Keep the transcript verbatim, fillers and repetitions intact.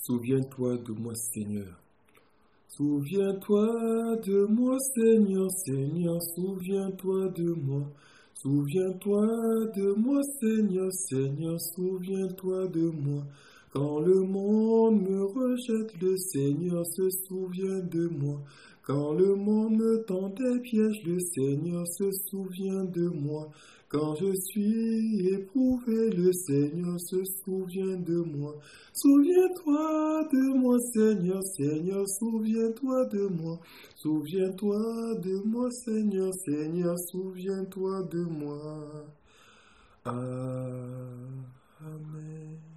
Souviens-toi de moi, Seigneur. Souviens-toi de moi, Seigneur, Seigneur, souviens-toi de moi. Souviens-toi de moi, Seigneur, Seigneur, souviens-toi de moi. Quand le monde me rejette, le Seigneur se souvient de moi. Quand le monde me tend des pièges, le Seigneur se souvient de moi. Quand je suis éprouvé, le Seigneur se souvient de moi. Souviens-toi de moi, Seigneur, Seigneur, souviens-toi de moi. Souviens-toi de moi, Seigneur, Seigneur, souviens-toi de moi. Amen.